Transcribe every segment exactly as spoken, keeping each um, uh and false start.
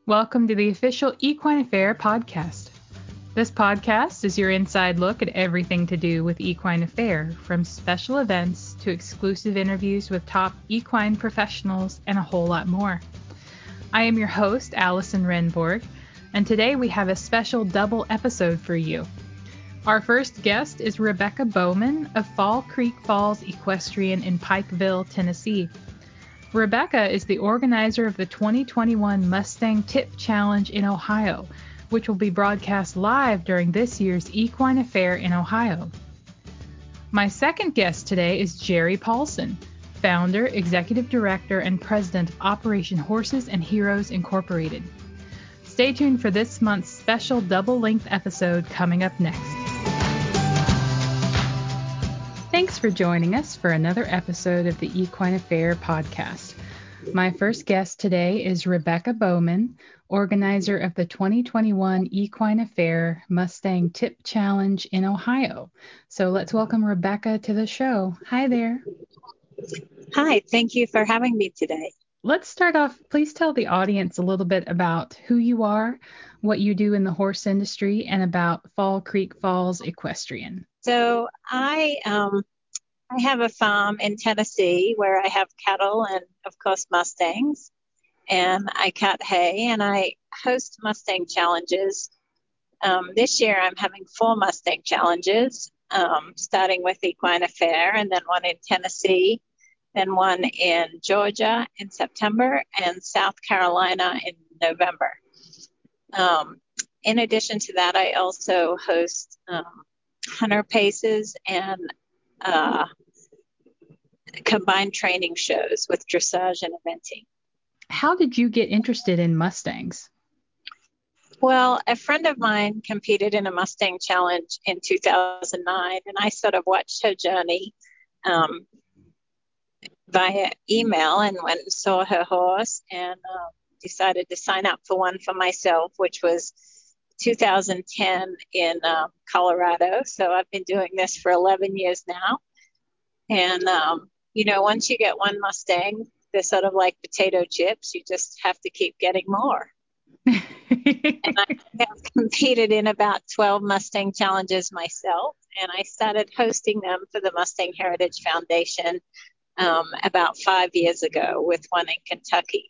Welcome to the official Equine Affair podcast. This podcast is your inside look at everything to do with Equine Affair, from special events to exclusive interviews with top equine professionals and a whole lot more. I am your host, Allison Renborg, and today we have a special double episode for you. Our first guest is Rebecca Bowman of Fall Creek Falls Equestrian in Pikeville, Tennessee. Rebecca is the organizer of the twenty twenty-one Mustang Tip Challenge in Ohio, which will be broadcast live during this year's Equine Affair in Ohio. My second guest today is Jerry Paulson, founder, executive director, and president of Operation Horses and Heroes Incorporated. Stay tuned for this month's special double-length episode coming up next. Thanks for joining us for another episode of the Equine Affair podcast. My first guest today is Rebecca Bowman, organizer of the twenty twenty-one Equine Affair Mustang Tip Challenge in Ohio. So let's welcome Rebecca to the show. Hi there. Hi, thank you for having me today. Let's start off. Please tell the audience a little bit about who you are, what you do in the horse industry, and about Fall Creek Falls Equestrian. So I um, I have a farm in Tennessee where I have cattle and, of course, Mustangs. And I cut hay and I host Mustang challenges. Um, this year I'm having four Mustang challenges, um, starting with Equine Affair and then one in Tennessee, then one in Georgia in September and South Carolina in November. Um, in addition to that, I also host um, hunter paces and uh, combined training shows with dressage and eventing. How did you get interested in Mustangs? Well, a friend of mine competed in a Mustang challenge in two thousand nine, and I sort of watched her journey um, via email and went and saw her horse and uh, decided to sign up for one for myself, which was two thousand ten in uh, Colorado. So I've been doing this for eleven years now. And, um, you know, once you get one Mustang, they're sort of like potato chips. You just have to keep getting more. And I have competed in about twelve Mustang challenges myself. And I started hosting them for the Mustang Heritage Foundation um, about five years ago with one in Kentucky.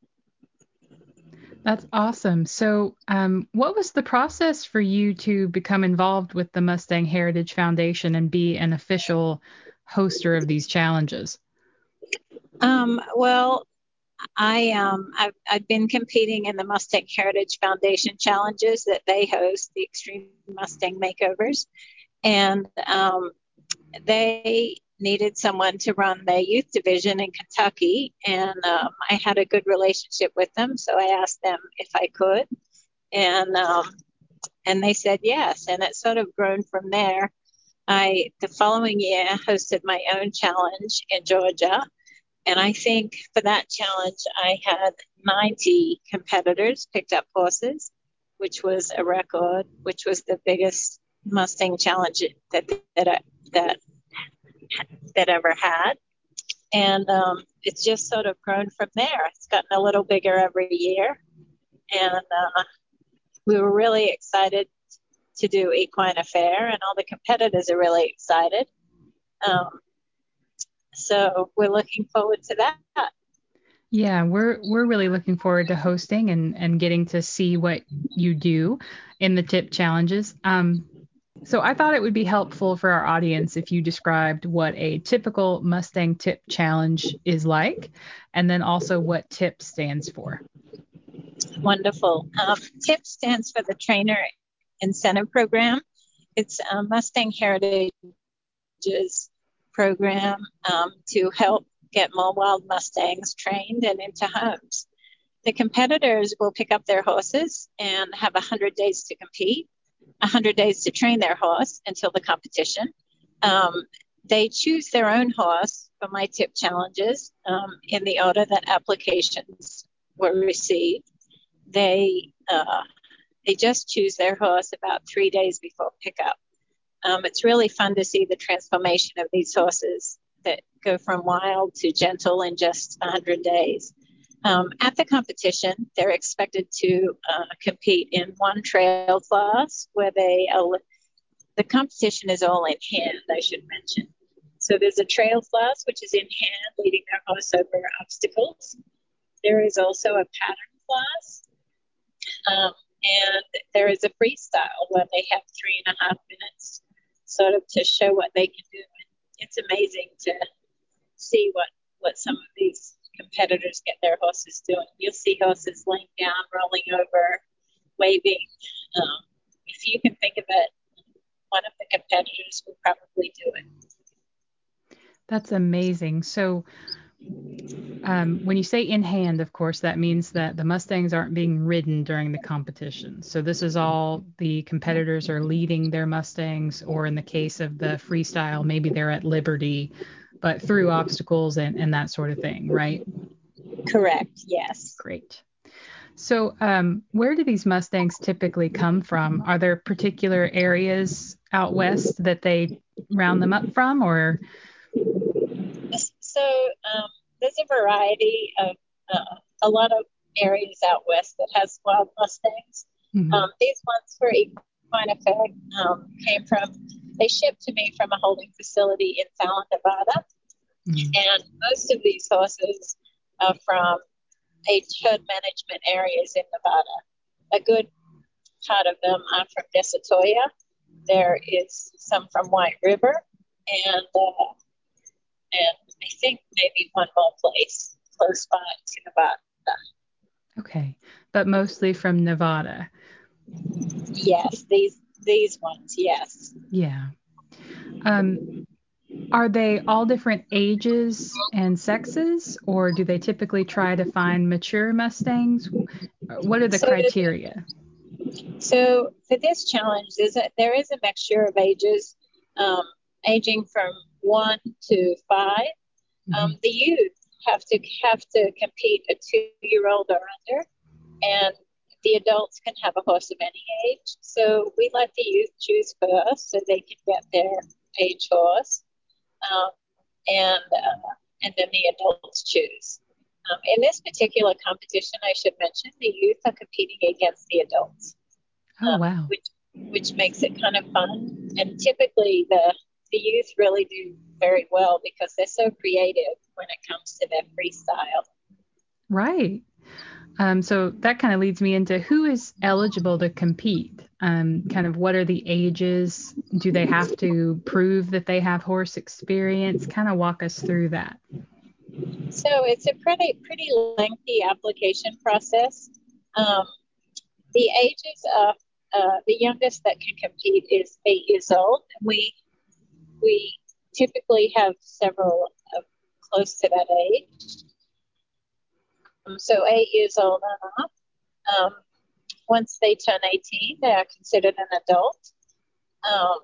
That's awesome. So um, what was the process for you to become involved with the Mustang Heritage Foundation and be an official hoster of these challenges? Um, well, I, um, I've, I've been competing in the Mustang Heritage Foundation challenges that they host, the Extreme Mustang Makeovers. And um, they needed someone to run their youth division in Kentucky. And um, I had a good relationship with them. So I asked them if I could. And um, and they said yes. And it sort of grown from there. I, the following year, hosted my own challenge in Georgia. And I think for that challenge, I had ninety competitors picked up horses, which was a record, which was the biggest Mustang challenge that that that that ever had. And um, it's just sort of grown from there. It's gotten a little bigger every year. And uh, we were really excited to do Equine Affair, and all the competitors are really excited. Um, so we're looking forward to that. Yeah, we're we're really looking forward to hosting and, and getting to see what you do in the tip challenges. Um, so I thought it would be helpful for our audience if you described what a typical Mustang Tip Challenge is like, and then also what TIP stands for. Wonderful. Um, TIP stands for the Trainer Incentive Program. It's a Mustang Heritage's program um, to help get more wild Mustangs trained and into homes. The competitors will pick up their horses and have one hundred days to compete, one hundred days to train their horse until the competition. Um, they choose their own horse for my tip challenges um, in the order that applications were received. They uh, they just choose their horse about three days before pickup. Um, it's really fun to see the transformation of these horses that go from wild to gentle in just one hundred days. Um, at the competition, they're expected to uh, compete in one trail class where they, uh, the competition is all in hand, I should mention. So there's a trail class, which is in hand, leading their horse over obstacles. There is also a pattern class, um, and there is a freestyle where they have three and a half minutes sort of to show what they can do. And it's amazing to see what, what some of these competitors get their horses doing. You'll see horses laying down, rolling over, waving. Um, if you can think of it, one of the competitors will probably do it. That's amazing. So um, when you say in hand, of course, that means that the Mustangs aren't being ridden during the competition. So this is all the competitors are leading their Mustangs, or in the case of the freestyle, maybe they're at liberty, but through obstacles and, and that sort of thing, right? Correct, yes. Great. So um, where do these Mustangs typically come from? Are there particular areas out west that they round them up from, or? So um, there's a variety of uh, a lot of areas out west that has wild Mustangs. Mm-hmm. Um, these ones for Equine Affair um, came from, they shipped to me from a holding facility in Fallon, Nevada. Mm-hmm. And most of these horses are from age herd management areas in Nevada. A good part of them are from Desatoya. There is some from White River, and uh, and I think maybe one more place close by to Nevada. Okay, but mostly from Nevada. Yes, these these ones, yes. Yeah. Um, are they all different ages and sexes, or do they typically try to find mature Mustangs? What are the so, criteria? So for this challenge, there's a, there is a mixture of ages, um, aging from one to five. Mm-hmm. Um, the youth have to have to compete a two-year-old or under, and the adults can have a horse of any age. So we let the youth choose first, so they can get their age horse, um, and uh, and then the adults choose. Um, in this particular competition, I should mention the youth are competing against the adults. Oh, wow. Um, which which makes it kind of fun. And typically the the youth really do very well because they're so creative when it comes to their freestyle. Right. Um, so that kind of leads me into who is eligible to compete. Um, kind of what are the ages? Do they have to prove that they have horse experience? Kind of walk us through that. So it's a pretty pretty lengthy application process. Um, the ages of uh, the youngest that can compete is eight years old. We we typically have several uh, close to that age. Um, so eight years old and up. Um, once they turn eighteen, they are considered an adult. Um,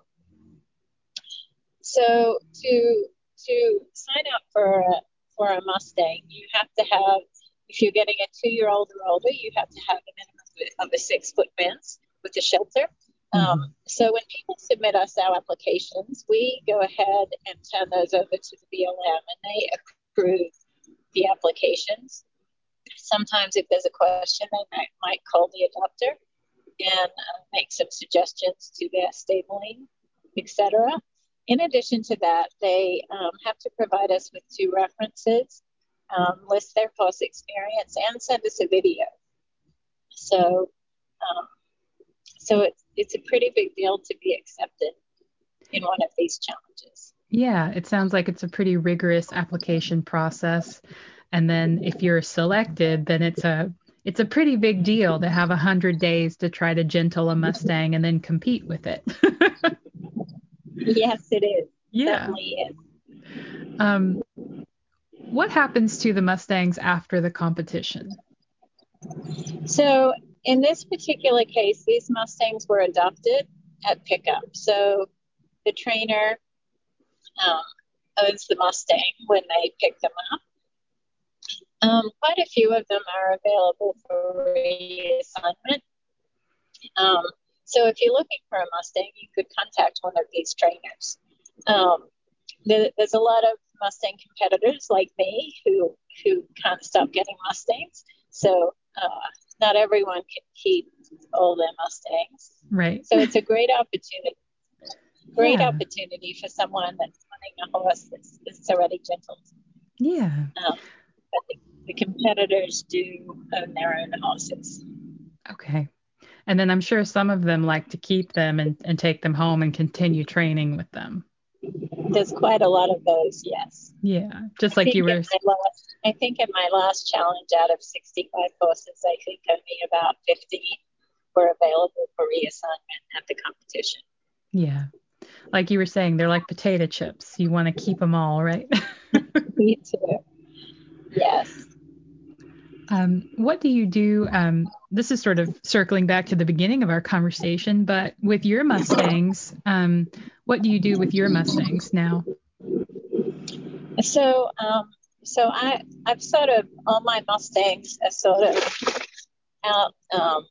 so to to sign up for a, for a Mustang, you have to have, if you're getting a two-year-old or older, you have to have a minimum of a six-foot fence with a shelter. Mm-hmm. Um, so when people submit us our applications, we go ahead and turn those over to the B L M, and they approve the applications. Sometimes if there's a question, they might, might call the adopter and uh, make some suggestions to their stabling, et cetera. In addition to that, they um, have to provide us with two references, um, list their horse experience, and send us a video. So, um, so it's it's a pretty big deal to be accepted in one of these challenges. Yeah, it sounds like it's a pretty rigorous application process. And then if you're selected, then it's a it's a pretty big deal to have a hundred days to try to gentle a Mustang and then compete with it. Yes, it is. Yeah. Certainly is. Um, what happens to the Mustangs after the competition? So in this particular case, these Mustangs were adopted at pickup. So the trainer um, owns the Mustang when they pick them up. Um, quite a few of them are available for reassignment. Um, so if you're looking for a Mustang, you could contact one of these trainers. Um, there, there's a lot of Mustang competitors like me who who can't stop getting Mustangs. So uh, not everyone can keep all their Mustangs. Right. So it's a great opportunity. Great Yeah. opportunity for someone that's running a horse that's, that's already gentled. Yeah. Um, but the, the competitors do own their own horses. Okay. And then I'm sure some of them like to keep them and, and take them home and continue training with them. There's quite a lot of those, yes. Yeah. Just I like think you were. in my last, I think in my last challenge, out of sixty-five horses, I think only about fifty were available for reassignment at the competition. Yeah. Like you were saying, they're like potato chips. You want to keep them all, right? Me too. Yes. Um, what do you do? Um, this is sort of circling back to the beginning of our conversation, but with your Mustangs, um, what do you do with your Mustangs now? So, um, so I, I've sort of, all my Mustangs are sort of out, um,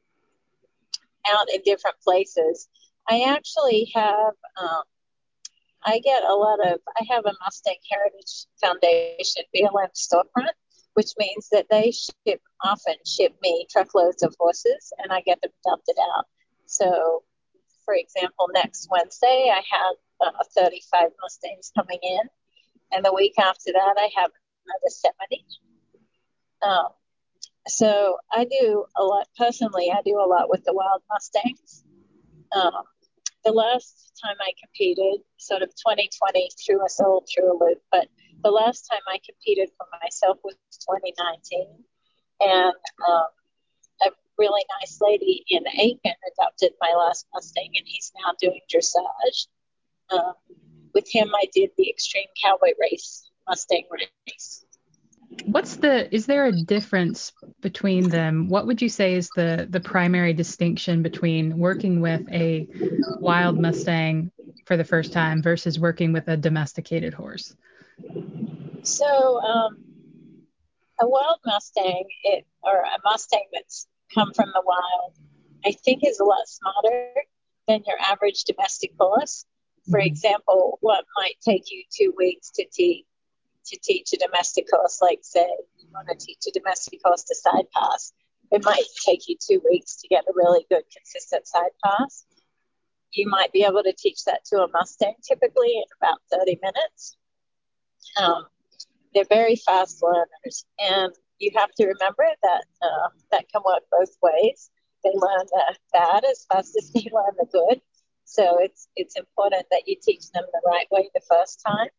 out in different places. I actually have, um, I get a lot of, I have a Mustang Heritage Foundation B L M storefront, which means that they ship, often ship me truckloads of horses and I get them adopted out. So, for example, next Wednesday, I have uh, thirty-five Mustangs coming in. And the week after that, I have another seventy. Um, so I do a lot, personally, I do a lot with the wild Mustangs. Um, the last time I competed, sort of twenty twenty threw us all through a loop, but the last time I competed for myself was twenty nineteen. And um, a really nice lady in Aiken adopted my last Mustang, and he's now doing dressage. Um, with him, I did the Extreme Cowboy Race, Mustang race. What's the, is there a difference between them? What would you say is the, the primary distinction between working with a wild Mustang for the first time versus working with a domesticated horse? So, um, a wild Mustang, it, or a Mustang that's come from the wild, I think is a lot smarter than your average domestic horse. For Mm-hmm. example, what might take you two weeks to teach to teach a domestic horse, like say you want to teach a domestic horse to side pass, it might take you two weeks to get a really good, consistent side pass. You might be able to teach that to a Mustang typically in about thirty minutes. Um, they're very fast learners, and you have to remember that uh, that can work both ways. They learn the bad as fast as they learn the good. So it's it's important that you teach them the right way the first time.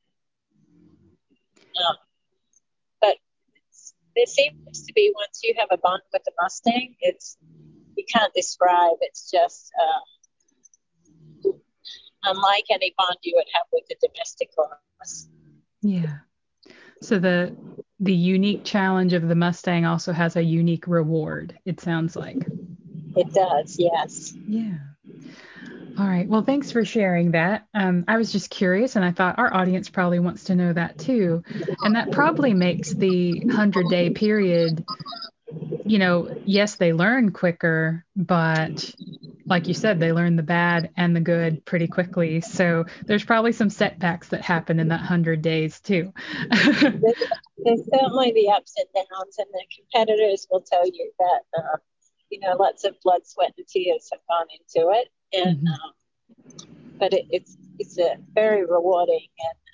Um, but there seems to be, once you have a bond with a Mustang, it's you can't describe. It's just uh, unlike any bond you would have with a domestic horse. Yeah. So the the unique challenge of the Mustang also has a unique reward, it sounds like. It does, yes. Yeah. All right. Well, thanks for sharing that. Um, I was just curious, and I thought our audience probably wants to know that too. And that probably makes the hundred-day period, you know, yes, they learn quicker, but like you said, they learn the bad and the good pretty quickly. So there's probably some setbacks that happen in that hundred days too. there's, there's certainly the ups and downs, and the competitors will tell you that, uh, you know, lots of blood, sweat, and tears have gone into it. And Mm-hmm. um, but it, it's it's a very rewarding,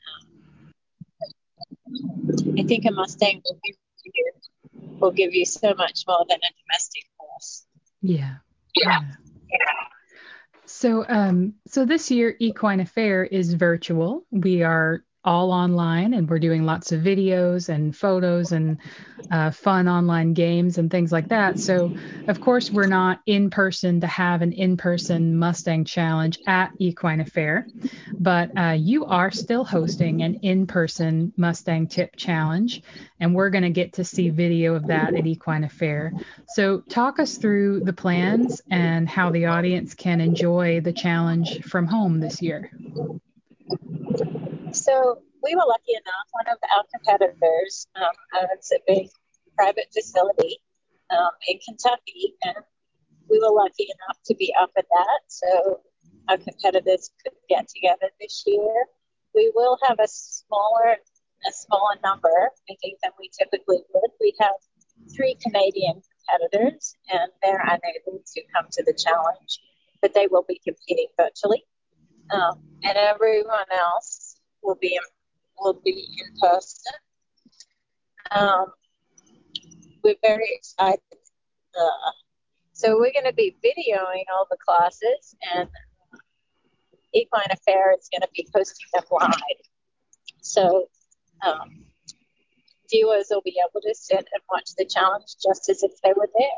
and um, I think a Mustang will give you will give you so much more than a domestic horse. Yeah. Yeah. So, um, so this year Equine Affair is virtual. We are all online, and we're doing lots of videos and photos and uh, fun online games and things like that. So, of course, we're not in person to have an in-person Mustang challenge at Equine Affair, but uh, you are still hosting an in-person Mustang tip challenge, and we're going to get to see video of that at Equine Affair. So, talk us through the plans and how the audience can enjoy the challenge from home this year. So we were lucky enough, one of our competitors um, owns a big private facility um, in Kentucky, and we were lucky enough to be up at that. So our competitors could get together this year. we will have a smaller a smaller number, I think, than we typically would. We have three Canadian competitors, and they're unable to come to the challenge, but they will be competing virtually, um, and everyone else will be in, will be in person. Um, we're very excited. Uh, so we're going to be videoing all the classes, and Equine Affair is going to be posting them live. So um, viewers will be able to sit and watch the challenge just as if they were there.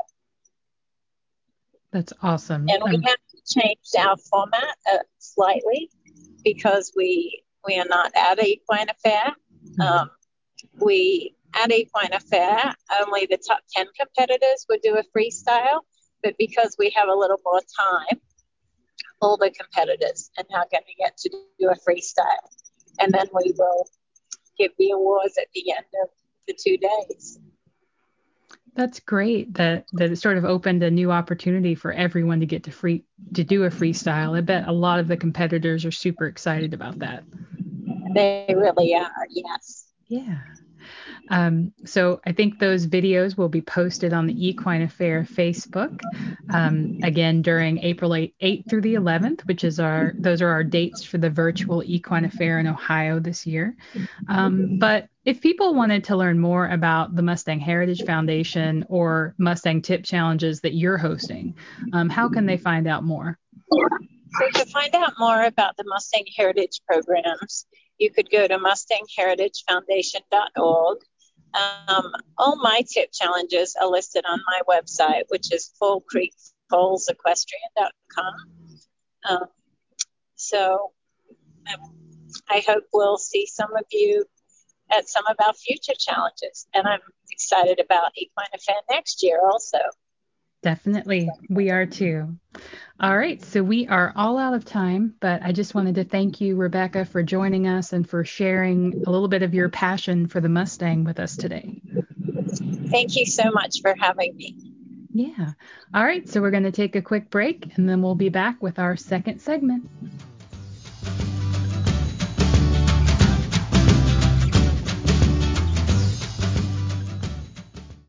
That's awesome. And we um, have changed our format uh, slightly because we we are not at Equine Affair. mm-hmm. Um, we at Equine Affair, only the top ten competitors would do a freestyle, but because we have a little more time, all the competitors are now going to get to do a freestyle. And then we will give the awards at the end of the two days. That's great that, that it sort of opened a new opportunity for everyone to get to free to do a freestyle. I bet a lot of the competitors are super excited about that. They really are, yes. Yeah. Um, so I think those videos will be posted on the Equine Affair Facebook, um, again, during April eighth through the eleventh, which is our, those are our dates for the virtual Equine Affair in Ohio this year. Um, but if people wanted to learn more about the Mustang Heritage Foundation or Mustang Tip Challenges that you're hosting, um, how can they find out more? So to find out more about the Mustang Heritage programs, you could go to mustang heritage foundation dot org. Um, all my tip challenges are listed on my website, which is fall creek foals equestrian dot com. Um, so um, I hope we'll see some of you at some of our future challenges. And I'm excited about Equine Affair next year also. Definitely. We are too. All right. So we are all out of time, but I just wanted to thank you, Rebecca, for joining us and for sharing a little bit of your passion for the Mustang with us today. Thank you so much for having me. Yeah. All right. So we're going to take a quick break and then we'll be back with our second segment.